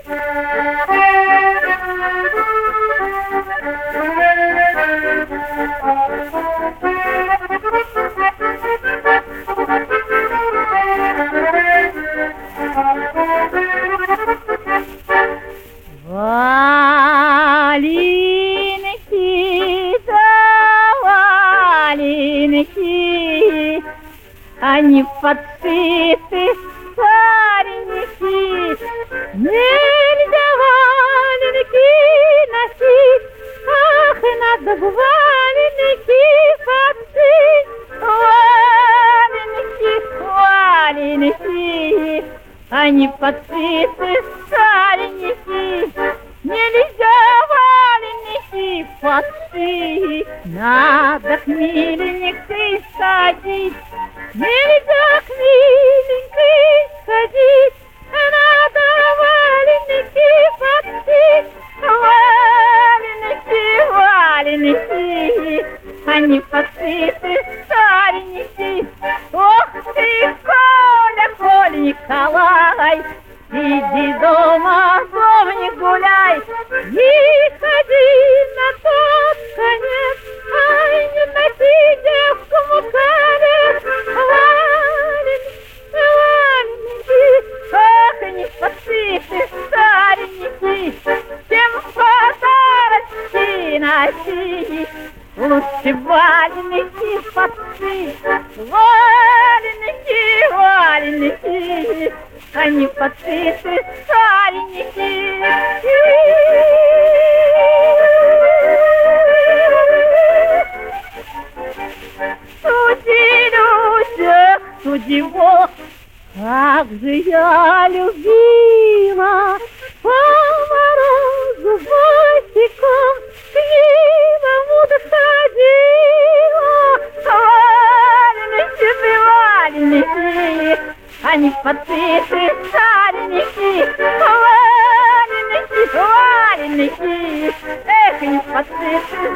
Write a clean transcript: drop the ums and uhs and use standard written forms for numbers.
Валенки, да валенки, они подшиты старенькие. Нельзя валенки носить, ах, и надо в валенки подшить. Валенки, валенки, они подшиты старенькие. Нельзя валенки подшить, надо к миленькой сходить. Нельзя к миленькой сходить, надо валенки подшить. Валенки, валенки, они подшиты старенькие. Ох ты, Коля, Коля, Николай, иди дома, дом не гуляй, и ходи на тот конец, ай, не носи девку мукарец. Валенки, ах, не подшиты старенькие, чем подарочки носить, лучше валенки подшить. Валенки, валенки, они подшиты старенькие. Суди, Люся, суди, Бог, как же я любила по морозу босиком к нему доходила. Валенки, валенки, они подшиты старенькие. Валенки, валенки, эх, не подшиты